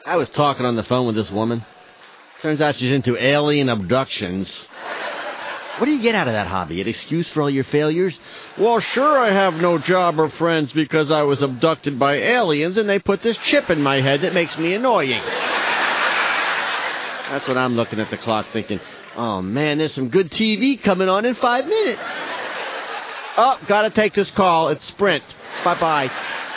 I was talking on the phone with this woman. Turns out she's into alien abductions. What do you get out of that hobby? An excuse for all your failures? Well, sure, I have no job or friends because I was abducted by aliens and they put this chip in my head that makes me annoying. That's what I'm looking at the clock thinking, oh man, there's some good TV coming on in 5 minutes. Oh, gotta take this call. It's Sprint. Bye-bye.